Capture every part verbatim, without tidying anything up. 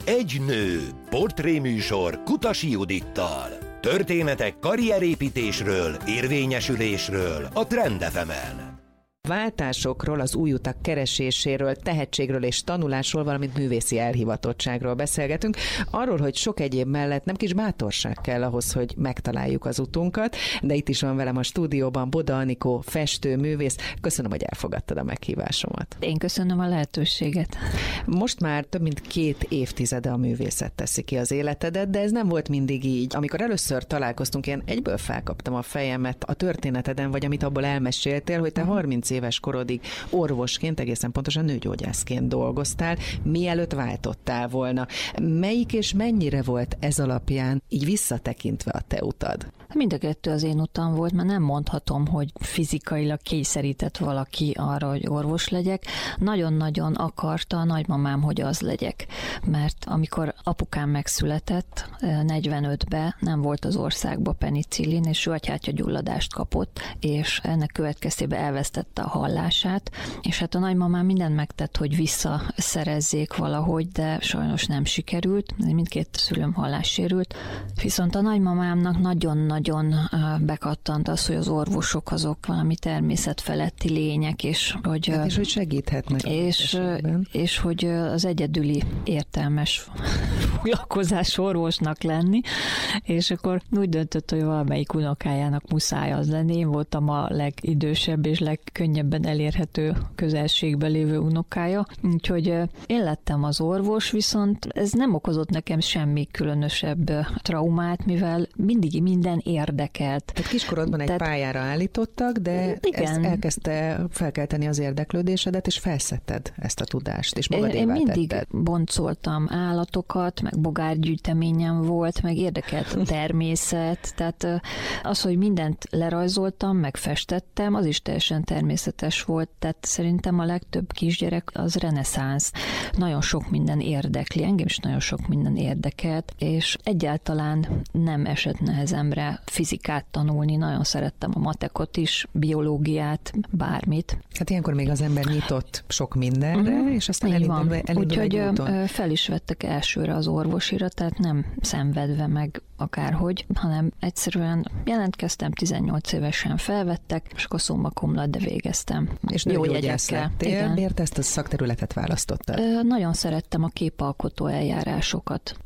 Egy nő, portréműsor Kutasi Judittal. Történetek karrierépítésről, érvényesülésről a Trend ef emen. Váltásokról, az új utak kereséséről, tehetségről és tanulásról, valamint művészi elhivatottságról beszélgetünk. Arról, hogy sok egyéb mellett nem kis bátorság kell ahhoz, hogy megtaláljuk az utunkat, de itt is van velem a stúdióban Boda Anikó, festő, művész. Köszönöm, hogy elfogadtad a meghívásomat. Én köszönöm a lehetőséget. Most már több mint két évtizede a művészet teszi ki az életedet, de ez nem volt mindig így. Amikor először találkoztunk, én egyből felkaptam a fejemet a történeteden, vagy amit abból elmeséltél, hogy te harminc éves korodig orvosként, egészen pontosan nőgyógyászként dolgoztál, mielőtt váltottál volna. Melyik és mennyire volt ez alapján így visszatekintve a te utad? Mind a kettő az én utam volt, mert nem mondhatom, hogy fizikailag kényszerített valaki arra, hogy orvos legyek. Nagyon-nagyon akarta a nagymamám, hogy az legyek. Mert amikor apukám megszületett, negyvenötben nem volt az országban penicillin, és ő agyhártyagyulladást kapott, és ennek következtében elvesztette a hallását, és hát a nagymamám mindent megtett, hogy visszaszerezzék valahogy, de sajnos nem sikerült, mindkét szülőm hallássérült, viszont a nagymamámnak nagyon-nagyon bekattant az, hogy az orvosok azok valami természetfeletti lények, és hogy, hát és hogy segíthetnek. És, és hogy az egyedüli értelmes foglalkozás orvosnak lenni, és akkor úgy döntött, hogy valamelyik unokájának muszáj az lenni. Én voltam a legidősebb és legkönnyebben elérhető közelségben lévő unokája, úgyhogy én lettem az orvos, viszont ez nem okozott nekem semmi különösebb traumát, mivel mindig minden érdekelt. Tehát kiskorodban egy Tehát, pályára állítottak, de igen. ez elkezdte felkelteni az érdeklődésedet, és felszedted ezt a tudást, és magadévá Én mindig tetted. boncoltam állatokat, meg bogárgyűjteményem volt, meg érdekelt a természet, tehát az, hogy mindent lerajzoltam, meg festettem, az is teljesen természetes volt, tehát szerintem a legtöbb kisgyerek az reneszánsz. Nagyon sok minden érdekli, engem is nagyon sok minden érdekelt, és egyáltalán nem esett nehezemre fizikát tanulni, nagyon szerettem a matekot is, biológiát, bármit. Hát ilyenkor még az ember nyitott sok mindenre, mm-hmm. és aztán elindul, elindul Úgyhogy egy úton. fel is vettek elsőre az orvosira, tehát nem szenvedve meg akárhogy, hanem egyszerűen jelentkeztem, tizennyolc évesen felvettek, és akkor szomba komlott, de végeztem. És nőgyógyász lettél, miért ezt a szakterületet választottad? Ö, nagyon szerettem a képalkotó eljárásokat.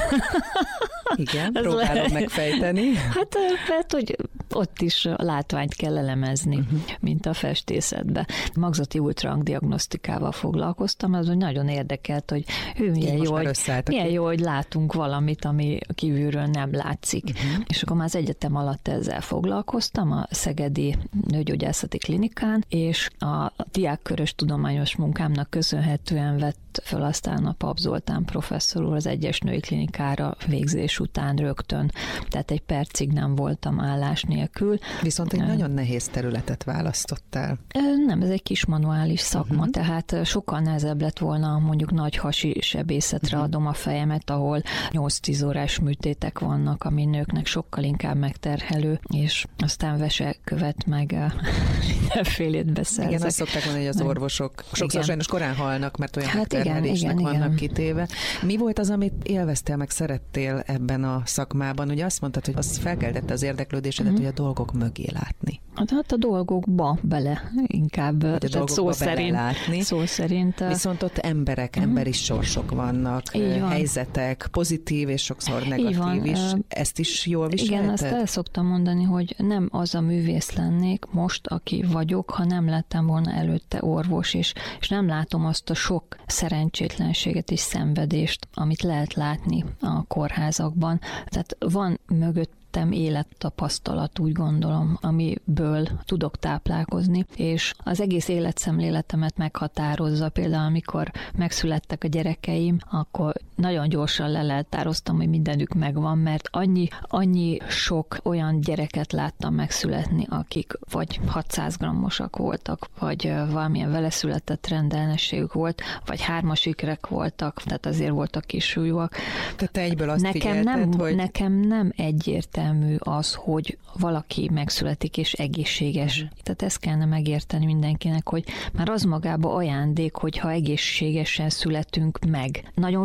Igen, próbálom le... megfejteni. Hát, mert hogy ott is a látványt kell elemezni, uh-huh. mint a festészetben. Magzati ultrahangdiagnosztikával foglalkoztam, az, hogy nagyon érdekelt, hogy ő milyen jó, hogy, milyen jó, hogy látunk valamit, ami kívülről nem látszik. Uh-huh. És akkor már az egyetem alatt ezzel foglalkoztam, a Szegedi Nőgyógyászati Klinikán, és a diákkörös tudományos munkámnak köszönhetően vett föl aztán a Pap Zoltán professzor úr az egyes női klinikára végzés után rögtön. Tehát egy percig nem voltam állás nélkül. Viszont egy nagyon nehéz területet választottál. Nem, ez egy kis manuális szakma, uh-huh. tehát sokkal nehezebb lett volna, mondjuk nagy hasi sebészetre uh-huh. adom a fejemet, ahol nyolc-tíz órás műtétek vannak, ami nőknek sokkal inkább megterhelő, és aztán vesekövet meg mindenfélét beszerzek. Igen, azt szokták mondani, hogy az orvosok sokszor sajnos korán halnak, mert olyan hát megterhelésnek igen, vannak igen. kitéve. Mi volt az, amit élveztél, meg szerettél ebben a szakmában? Ugye azt mondtad, hogy az felkeltette az érdeklődésedet, mm-hmm. hogy a dolgok mögé látni. Hát a dolgokba bele inkább, a tehát szó szerint, látni. szó szerint. Viszont ott emberek, mm-hmm. emberi sorsok vannak, helyzetek, pozitív és sokszor negatív is. Ezt is jól viselted? Igen, azt el szoktam mondani, hogy nem az a művész lennék most, aki vagyok, ha nem lettem volna előtte orvos, és, és nem látom azt a sok szerencsétlenséget és szenvedést, amit lehet látni a kórházakban. Tehát van mögött élettapasztalat, úgy gondolom, amiből tudok táplálkozni, és az egész életszemléletemet meghatározza. Például, amikor megszülettek a gyerekeim, akkor nagyon gyorsan leleltároztam, hogy mindenük megvan, mert annyi, annyi sok olyan gyereket láttam megszületni, akik vagy hatszáz grammosak voltak, vagy valamilyen veleszületett rendellenességük volt, vagy hármas ikrek voltak, tehát azért voltak kisúlyúak. Tehát te egyből azt nekem figyelted, nem, hogy... Nekem nem egyértelmű az, hogy valaki megszületik és egészséges. Tehát ezt kellene megérteni mindenkinek, hogy már az magába ajándék, hogyha egészségesen születünk meg. Nagyon sok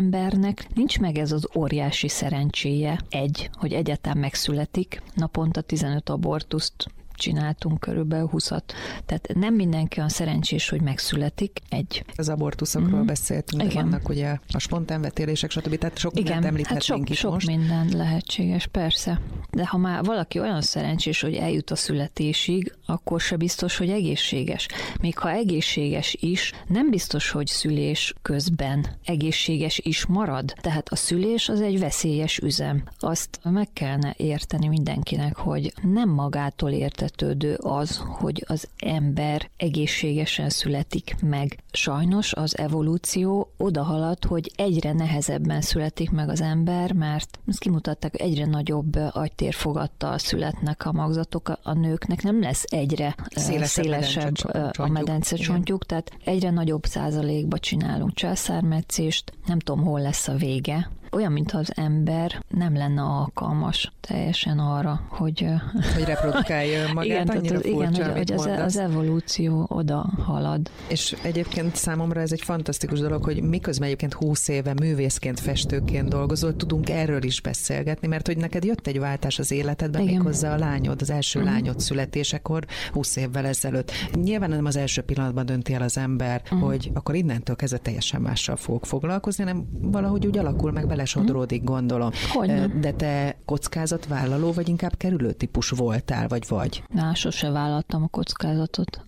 embernek nincs meg ez az óriási szerencséje, egy, hogy egyetem megszületik, naponta tizenöt abortuszt csináltunk, körülbelül húszat. Tehát nem mindenki olyan szerencsés, hogy megszületik. Egy. Az abortuszokról mm. beszéltünk, de vannak ugye a spontán vetélések, stb. Tehát sok Igen, mindent említhetnénk hát sok, itt sok most. minden lehetséges, persze. De ha már valaki olyan szerencsés, hogy eljut a születésig, akkor se biztos, hogy egészséges. Még ha egészséges is, nem biztos, hogy szülés közben egészséges is marad. Tehát a szülés az egy veszélyes üzem. Azt meg kellene érteni mindenkinek, hogy nem magától értetődő az, hogy az ember egészségesen születik meg. Sajnos az evolúció odahalad, hogy egyre nehezebben születik meg az ember, mert ezt kimutatták, hogy egyre nagyobb agytérfogattal születnek a magzatok, a nőknek nem lesz egyre szélesebb, szélesebb a medencecsontjuk, tehát egyre nagyobb százalékba csinálunk császármetszést, nem tudom, hol lesz a vége. Olyan, mintha az ember nem lenne alkalmas teljesen arra, hogy... Hogy reprodukálja magát, igen, annyira az, furcsa, igen, amit hogy az, az evolúció oda halad. És egyébként számomra ez egy fantasztikus dolog, hogy miközben egyébként húsz éve művészként, festőként dolgozol, tudunk erről is beszélgetni, mert hogy neked jött egy váltás az életedben, méghozzá a lányod, az első uh-huh. lányod születésekor, húsz évvel ezelőtt. Nyilván nem az első pillanatban dönti el az ember, uh-huh. hogy akkor innentől kezdve teljesen mással fogok foglalkozni, hanem valahogy úgy alakul meg, belesodródik, gondolom. Hogyne? De te kockázatvállaló, vagy inkább kerülő típus voltál, vagy vagy? Na, sose vállaltam a kockázatot.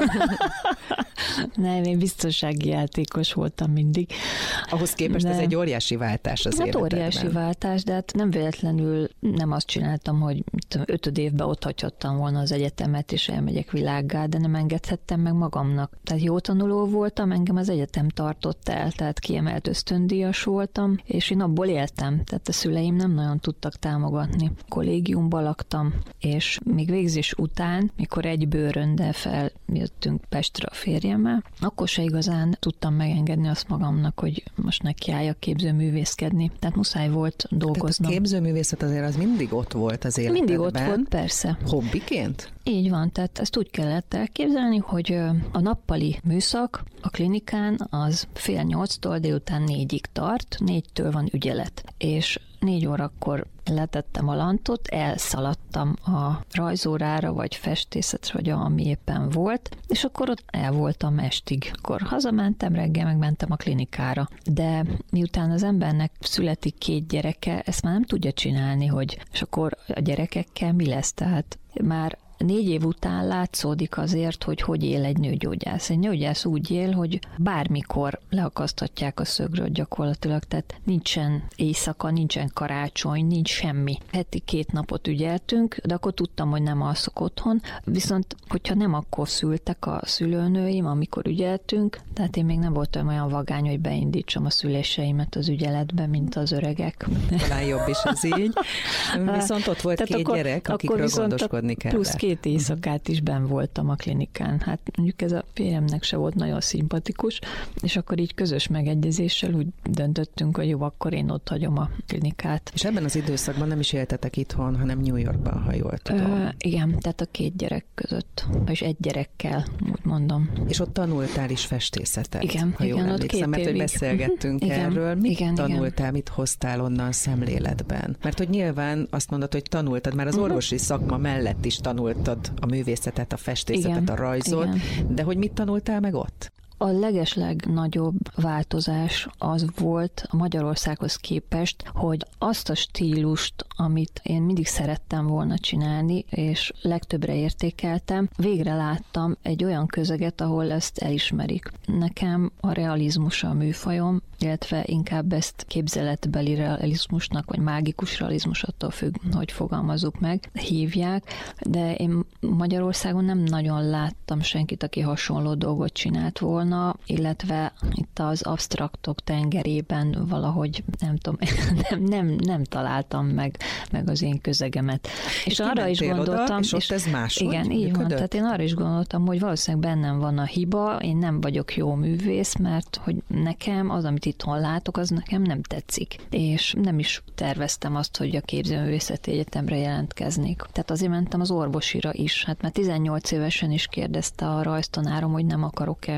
Nem, én biztonsági játékos voltam mindig. Ahhoz képest de... ez egy óriási váltás az hát életedben. Óriási váltás, de hát nem véletlenül nem azt csináltam, hogy ötöd évben ott hagyhattam volna az egyetemet, és elmegyek világgá, de nem engedhettem meg magamnak. Tehát jó tanuló voltam, engem az egyetem tartott el, tehát kiemelt ösztöndíjas voltam, és én abból éltem, tehát a szüleim nem nagyon tudtak támogatni. Kollégiumban laktam, és még végzés után, mikor egy bőröndel feljöttünk Pestre a férjemmel, akkor se igazán tudtam megengedni azt magamnak, hogy most nekiálljak képzőművészkedni. Tehát muszáj volt dolgoznom. Tehát a képzőművészet azért az mindig ott volt az életedben. Mindig ott volt, persze. Hobbiként? Így van, tehát ezt úgy kellett elképzelni, hogy a nappali műszak a klinikán az fél nyolctól délután négyig tart, négytől van ügyelet. És négy órakor letettem a lantot, elszaladtam a rajzórára, vagy festészetre, vagy ami éppen volt, és akkor ott el voltam estig. Akkor hazamentem, reggel megmentem a klinikára. De miután az embernek születik két gyereke, ezt már nem tudja csinálni, hogy és akkor a gyerekekkel mi lesz, tehát már négy év után látszódik azért, hogy hogy él egy nőgyógyász. Egy nőgyógyász úgy él, hogy bármikor leakaszthatják a szögről gyakorlatilag, tehát nincsen éjszaka, nincsen karácsony, nincs semmi. Heti két napot ügyeltünk, de akkor tudtam, hogy nem alszok otthon, viszont hogyha nem akkor szültek a szülőnőim, amikor ügyeltünk, tehát én még nem voltam olyan vagány, hogy beindítsam a szüléseimet az ügyeletbe, mint az öregek. Talán jobb is az így. Viszont ott volt tehát két akkor, gyerek, akikről gondoskodni kellett. Plusz két éjszakát is benn voltam a klinikán. Hát mondjuk ez a férjemnek se volt nagyon szimpatikus, és akkor így közös megegyezéssel úgy döntöttünk, hogy jó, akkor én ott hagyom a klinikát. És ebben az időszakban nem is éltetek itthon, hanem New Yorkban, ha jól tudom. Ö, igen, tehát a két gyerek között, és egy gyerekkel, úgy mondom. És ott tanultál is festészetet, igen, ha jól igen, emlékszem, mert hogy beszélgettünk igen, erről. Mit igen, tanultál, igen. mit hoztál onnan szemléletben? Mert hogy nyilván azt mondod, hogy tanultad, már az orvosi szakma mellett is tanultad a művészetet, a festészetet, igen, a rajzot, igen. De hogy mit tanultál meg ott? A legeslegnagyobb változás az volt a Magyarországhoz képest, hogy azt a stílust, amit én mindig szerettem volna csinálni, és legtöbbre értékeltem, végre láttam egy olyan közeget, ahol ezt elismerik. Nekem a realizmus a műfajom, illetve inkább ezt képzeletbeli realizmusnak, vagy mágikus realizmus, attól függ, hogy fogalmazzuk meg, hívják, de én Magyarországon nem nagyon láttam senkit, aki hasonló dolgot csinált volna, illetve itt az absztraktok tengerében valahogy, nem tudom, nem, nem, nem találtam meg, meg az én közegemet. És, és arra is gondoltam, oda, és ott ez máshogy igen, így működött? van, tehát én arra is gondoltam, hogy valószínűleg bennem van a hiba, én nem vagyok jó művész, mert hogy nekem az, amit itthon látok, az nekem nem tetszik. És nem is terveztem azt, hogy a képzőművészeti egyetemre jelentkeznék. Tehát azért mentem az orvosira is. Hát már tizennyolc évesen is kérdezte a rajztanárom, hogy nem akarok-e képző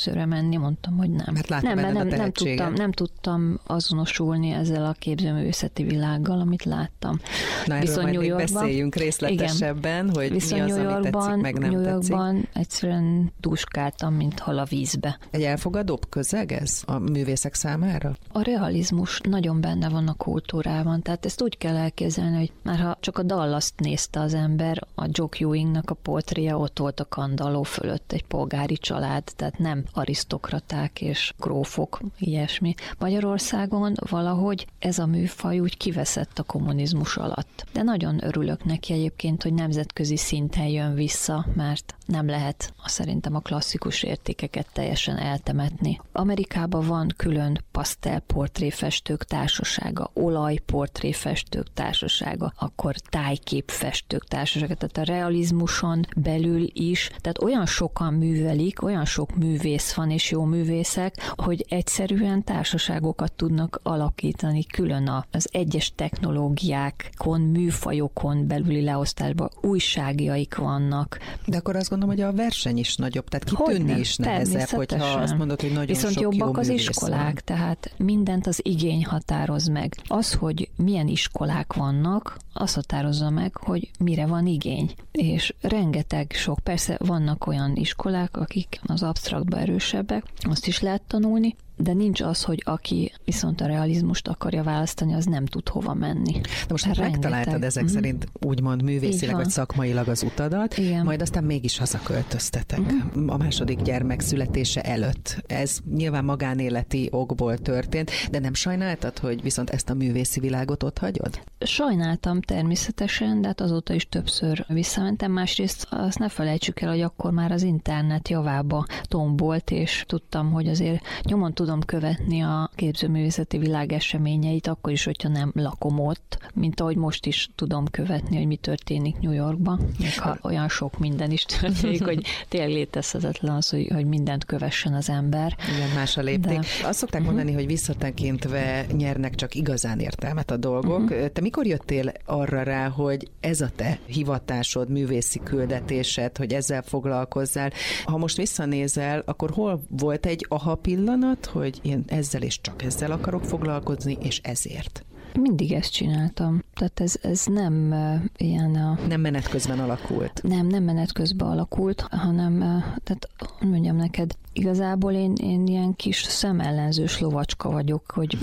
előszörre menni, mondtam, hogy nem. Mert nem, mert nem, nem, tudtam, nem tudtam azonosulni ezzel a képzőművészeti világgal, amit láttam. Na, erről majd még beszéljünk részletesebben, igen, hogy viszont mi az, ami tetszik, meg nem New Yorkban tetszik. egyszerűen duskáltam, mint hal a vízbe. Egy elfogadóbb közeg ez a művészek számára? A realizmus nagyon benne van a kultúrában, tehát ezt úgy kell elképzelni, hogy már ha csak a Dallast nézte az ember, a Jock Ewingnak a portréja ott volt a kandalló fölött, egy polgári család, tehát nem arisztokraták és grófok, ilyesmi. Magyarországon valahogy ez a műfaj úgy kiveszett a kommunizmus alatt. De nagyon örülök neki egyébként, hogy nemzetközi szinten jön vissza, mert nem lehet szerintem a klasszikus értékeket teljesen eltemetni. Amerikában van külön pasztelportréfestők társasága, olajportréfestők társasága, akkor tájképfestők társasága, tehát a realizmuson belül is, tehát olyan sokan művelik, olyan sok művész van és jó művészek, hogy egyszerűen társaságokat tudnak alakítani külön az egyes technológiákon, műfajokon belüli leosztásban, újságjaik vannak. De akkor azt gondolom, hogy a verseny is nagyobb, tehát kitűnni Hogyne, is nehezebb, hogyha azt mondod, hogy nagyon viszont sok jó jobbak az művész iskolák, van. tehát mindent az igény határoz meg. Az, hogy milyen iskolák vannak, az határozza meg, hogy mire van igény. És rengeteg sok, persze vannak olyan iskolák, akik az absztraktban erősebbek, azt is lehet tanulni, de nincs az, hogy aki viszont a realizmust akarja választani, az nem tud hova menni. De most hát megtaláltad ezek mm-hmm. szerint úgymond művészileg vagy szakmailag az utadat, igen. Majd aztán mégis hazaköltöztetek mm-hmm. a második gyermek születése előtt. Ez nyilván magánéleti okból történt, de nem sajnáltad, hogy viszont ezt a művészi világot ott hagyod? Sajnáltam természetesen, de hát azóta is többször visszamentem. Másrészt azt ne felejtsük el, hogy akkor már az internet javába tombolt, és tudtam, hogy azért nyomon tudom követni a képzőművészeti világ eseményeit, akkor is, hogyha nem lakom ott, mint ahogy most is tudom követni, hogy mi történik New Yorkban, még ha olyan sok minden is történik, hogy tényleg létezhetetlen az, hogy, hogy mindent kövessen az ember. Igen, más a lépték. De... Azt szokták mondani, uh-huh. hogy visszatekintve nyernek csak igazán értelmet a dolgok. Uh-huh. Te mikor jöttél arra rá, hogy ez a te hivatásod, művészi küldetésed, hogy ezzel foglalkozzál? Ha most visszanézel, akkor hol volt egy aha pillanat, hogy én ezzel és csak ezzel akarok foglalkozni, és ezért? Mindig ezt csináltam. Tehát ez, ez nem uh, ilyen... Uh, nem menet közben alakult. Nem, nem menet közben alakult, hanem, uh, tehát mondjam neked, igazából én, én ilyen kis szemellenzős lovacska vagyok, hogy...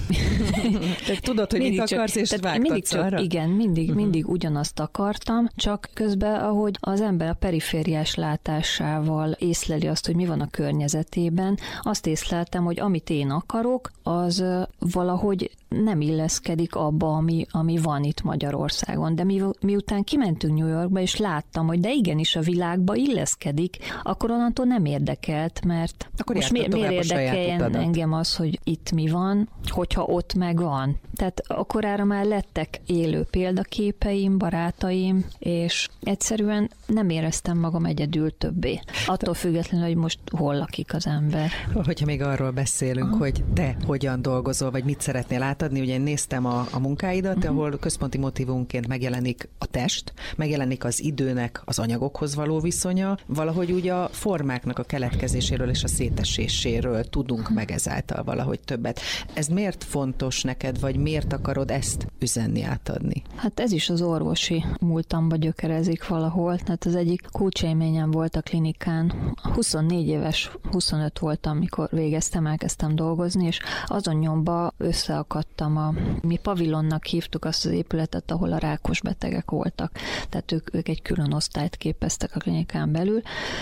Tudod, hogy mit akarsz, és vágtatsz arra? Igen, mindig, uh-huh. mindig ugyanazt akartam, csak közben, ahogy az ember a perifériás látásával észleli azt, hogy mi van a környezetében, azt észleltem, hogy amit én akarok, az uh, valahogy nem illeszkedik abba, ami, ami van itt Magyarországon. De mi, miután kimentünk New Yorkba, és láttam, hogy de igenis a világba illeszkedik, akkor onnantól nem érdekelt, mert akkor most mi, miért érdekeljen engem az, hogy itt mi van, hogyha ott meg van. Tehát akkorára már lettek élő példaképeim, barátaim, és egyszerűen nem éreztem magam egyedül többé. Attól függetlenül, hogy most hol lakik az ember. Hogyha még arról beszélünk, Aha. hogy te hogyan dolgozol, vagy mit szeretnél átadni, ugye én néztem a, a munkáidat, uh-huh. ahol központi motívumként megjelenik a test, megjelenik az időnek az anyagokhoz való viszonya, valahogy ugye a formáknak a keletkezéséről és a széteséséről tudunk uh-huh. meg ezáltal valahogy többet. Ez miért fontos neked, vagy miért akarod ezt üzenni, átadni? Hát ez is az orvosi múltamba gyökerezik valahol. Tehát az egyik kulcsélményem volt a klinikán. huszonnégy éves, huszonöt voltam, mikor végeztem, elkezdtem dolgozni, és azon nyomba összeakadtam a... Mi pavilonnak hívtuk azt az épületet, ahol a rákos betegek voltak. Tehát ők, ők egy külön osztályt képeztek a klinikán belül,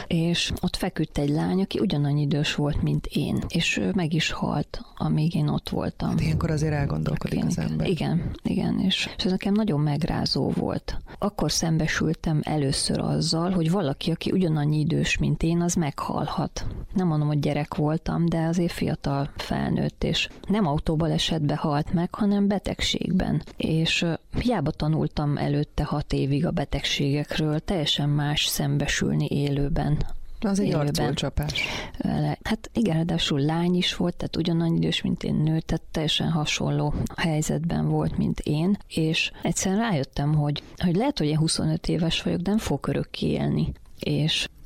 és ott feküdt egy lány, aki ugyanannyi idős volt, mint én. És ő meg is halt, amíg én ott voltam. Hát ilyenkor azért elgondolkodik az ember. Igen, igen, és, és ez nekem nagyon megrázó volt. Akkor szembesültem először azzal, hogy valaki, aki ugyanannyi idős, mint én, az meghalhat. Nem mondom, hogy gyerek voltam, de azért fiatal felnőtt, és nem autóbalesetbe halt meg, hanem betegségben. És hiába tanultam előtte hat évig a betegségekről, teljesen más szembesülni élőben. Az egy arculcsapás. Hát igen, ráadásul lány is volt, tehát ugyanannyi idős, mint én nő, tehát teljesen hasonló helyzetben volt, mint én, és egyszerűen rájöttem, hogy, hogy lehet, hogy én huszonöt éves vagyok, de nem fogok örökké élni. És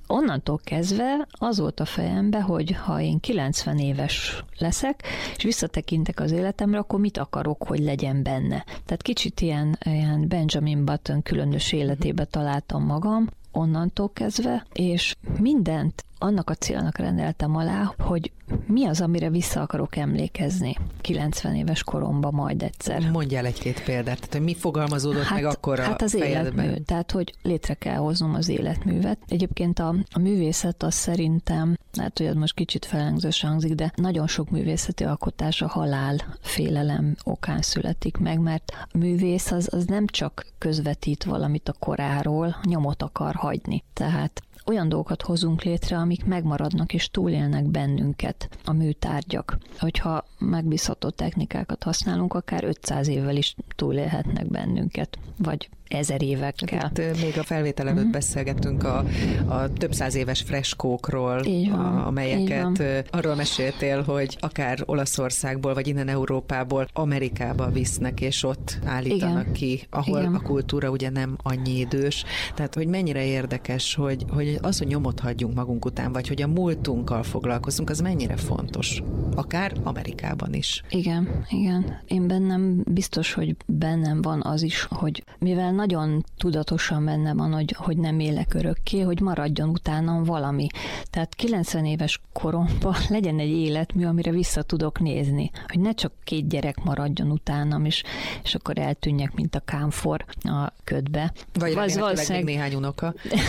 onnantól kezdve az volt a fejembe, hogy ha én kilencven éves leszek, és visszatekintek az életemre, akkor mit akarok, hogy legyen benne. Tehát kicsit ilyen, ilyen Benjamin Button különös életébe találtam magam, onnantól kezdve, és mindent annak a célnak rendeltem alá, hogy mi az, amire vissza akarok emlékezni kilencven éves koromban majd egyszer. Mondjál egy-két példát, tehát hogy mi fogalmazódott hát, meg akkor hát a az fejedben? Életmű, tehát hogy létre kell hoznom az életművet. Egyébként a, a művészet az szerintem, hát hogy ez most kicsit felengzős hangzik, de nagyon sok művészeti alkotás a halál félelem okán születik meg, mert a művész az, az nem csak közvetít valamit a koráról, nyomot akar hagyni. Tehát olyan dolgokat hozunk létre, amik megmaradnak és túlélnek bennünket, a műtárgyak. Hogyha megbízható technikákat használunk, akár ötszáz évvel is túlélhetnek bennünket, vagy ezer évekkel. Itt még a felvétel előtt mm. beszélgettünk a, a több száz éves freskókról, van, a, amelyeket arról meséltél, hogy akár Olaszországból, vagy innen Európából Amerikába visznek, és ott állítanak Igen. ki, ahol Igen. a kultúra ugye nem annyi idős. Tehát, hogy mennyire érdekes, hogy, hogy az, hogy nyomot hagyjunk magunk után, vagy hogy a múltunkkal foglalkozunk, az mennyire fontos. Akár Amerikában is. Igen, igen. Én bennem biztos, hogy bennem van az is, hogy mivel nagyon tudatosan benne van, hogy, hogy nem élek örökké, hogy maradjon utánam valami. Tehát kilencven éves koromban legyen egy életmű, amire vissza tudok nézni. Hogy ne csak két gyerek maradjon utánam, és, és akkor eltűnjek, mint a kámfor a ködbe. Vagy remélhetőleg még néhány unoka.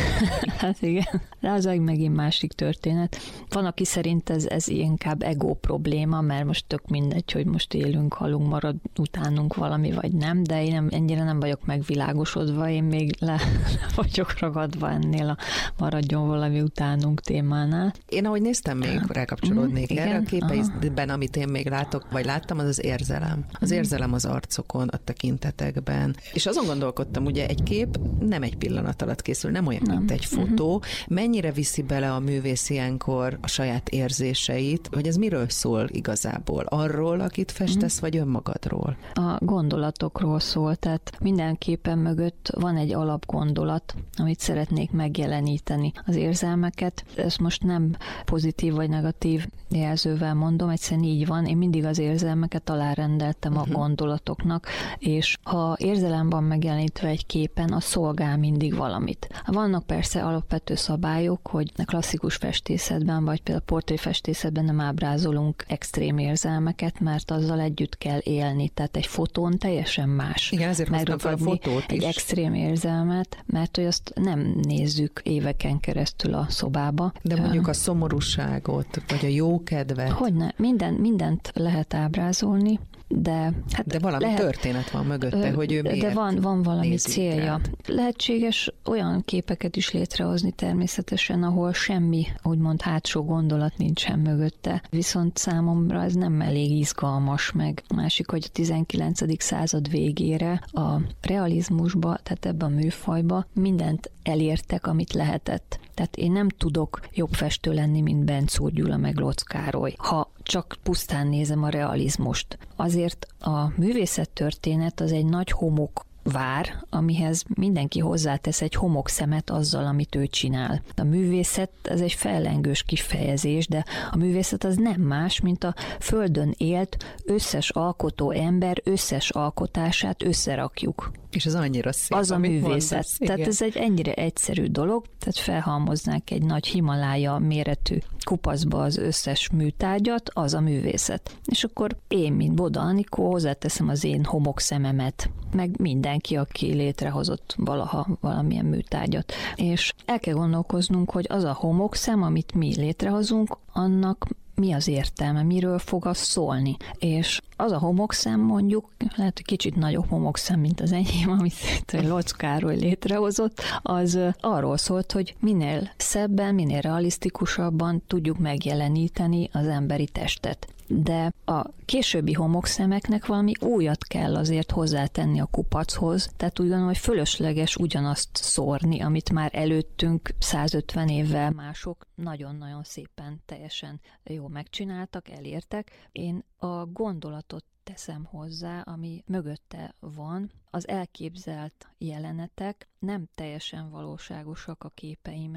Hát igen, de az megint másik történet. Van, aki szerint ez, ez inkább ego probléma, mert most tök mindegy, hogy most élünk, halunk, marad utánunk valami, vagy nem, de én nem, ennyire nem vagyok megvilágosodva, én még le vagyok ragadva ennél a maradjon valami utánunk témánál. Én ahogy néztem, még rákapcsolódnék mm, erre a képeidben, amit én még látok, vagy láttam, az az érzelem. Az mm. érzelem az arcokon, a tekintetekben. És azon gondolkodtam, ugye egy kép nem egy pillanat alatt készül, nem olyan, nem. mint egy fotó. Mm-hmm. Mennyire viszi bele a művész ilyenkor a saját érzéseit, hogy ez miről szól igazából? Arról, akit festesz, mm. vagy önmagadról? A gondolatokról szól, tehát minden képen mögött van egy alapgondolat, amit szeretnék megjeleníteni. Az érzelmeket, ezt most nem pozitív vagy negatív jelzővel mondom, egyszerűen így van. Én mindig az érzelmeket alárendeltem uh-huh. a gondolatoknak, és ha érzelem van megjelenítve egy képen, az szolgál mindig valamit. Vannak persze alapvető szabályok, hogy a klasszikus festészetben, vagy például a portréfestészetben nem ábrázolunk extrém érzelmeket, mert azzal együtt kell élni. Tehát egy fotón teljesen más. Igen, ezért hoztam fel a fotót egy is. extrém érzelmet, mert hogy azt nem nézzük éveken keresztül a szobába. De mondjuk a szomorúságot, vagy a jókedvet. Hogyne, minden, mindent lehet ábrázolni, de hát de valami lehet, történet van mögötte, hogy ő miért de van, van valami célja. Rá. Lehetséges olyan képeket is létrehozni természetesen, ahol semmi, úgymond hátsó gondolat nincsen mögötte. Viszont számomra ez nem elég izgalmas, meg másik, hogy a tizenkilencedik század végére a realizmusba, tehát ebben a műfajba mindent elértek, amit lehetett. Tehát én nem tudok jobb festő lenni, mint Benczúr Gyula meg Lotz Károly, ha csak pusztán nézem a realizmust. Azért a művészettörténet az egy nagy homok vár, amihez mindenki hozzátesz egy homokszemet azzal, amit ő csinál. A művészet, ez egy fellengős kifejezés, de a művészet az nem más, mint a földön élt összes alkotó ember összes alkotását összerakjuk. És ez annyira szép, az a művészet. Mondasz, tehát ez egy ennyire egyszerű dolog, tehát felhalmoznánk egy nagy Himalája méretű kupacba az összes műtárgyat, az a művészet. És akkor én, mint Boda Anikó, hozzáteszem az én homokszememet, meg mindenki, aki létrehozott valaha valamilyen műtárgyat. És el kell gondolkoznunk, hogy az a homokszem, amit mi létrehozunk, annak mi az értelme, miről fog az szólni. És az a homokszem mondjuk, lehet, hogy kicsit nagyobb homokszem, mint az enyém, amit Lotz Károly létrehozott, az arról szólt, hogy minél szebben, minél realisztikusabban tudjuk megjeleníteni az emberi testet. De a későbbi homokszemeknek valami újat kell azért hozzátenni a kupachoz, tehát úgy gondolom, hogy fölösleges ugyanazt szórni, amit már előttünk százötven évvel mások nagyon-nagyon szépen teljesen jól megcsináltak, elértek. Én a gondolatot teszem hozzá, ami mögötte van. Az elképzelt jelenetek nem teljesen valóságosak a képeimen,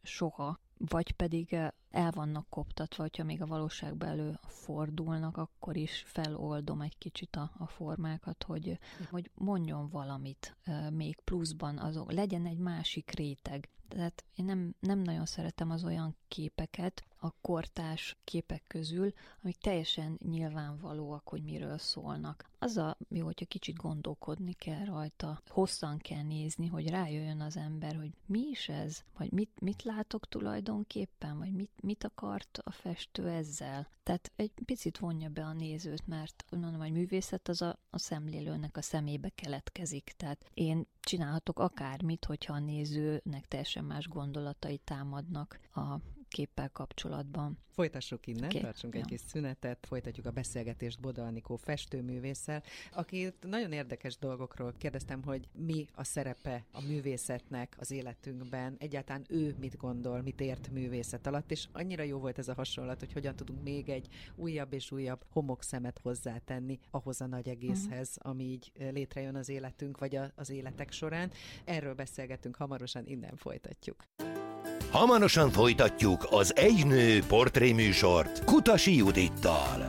soha, vagy pedig el vannak koptatva, hogyha még a valóságban előfordulnak, akkor is feloldom egy kicsit a, a formákat, hogy, hogy mondjon valamit még pluszban, azok, legyen egy másik réteg. Tehát én nem, nem nagyon szeretem az olyan képeket a kortárs képek közül, amik teljesen nyilvánvalóak, hogy miről szólnak. Az a jó, hogyha kicsit gondolkodni kell rajta, hosszan kell nézni, hogy rájöjjön az ember, hogy mi is ez, vagy mit, mit látok tulajdonképpen, vagy mit, mit akart a festő ezzel. Tehát egy picit vonja be a nézőt, mert mondom, hogy művészet az a, a szemlélőnek a szemébe keletkezik. Tehát én csinálhatok akármit, hogyha a nézőnek teljesen más gondolatai támadnak a képpel kapcsolatban. Folytassuk innen, okay. Tartsunk ja. egy kis szünetet, folytatjuk a beszélgetést Boda Anikó festőművésszel, akit nagyon érdekes dolgokról kérdeztem, hogy mi a szerepe a művészetnek az életünkben, egyáltalán ő mit gondol, mit ért művészet alatt, és annyira jó volt ez a hasonlat, hogy hogyan tudunk még egy újabb és újabb homokszemet hozzátenni ahhoz a nagy egészhez, uh-huh. ami így létrejön az életünk, vagy a, az életek során. Erről beszélgetünk hamarosan, innen folytatjuk. Hamarosan folytatjuk az Egy nő portréműsort Kutasi Judittal.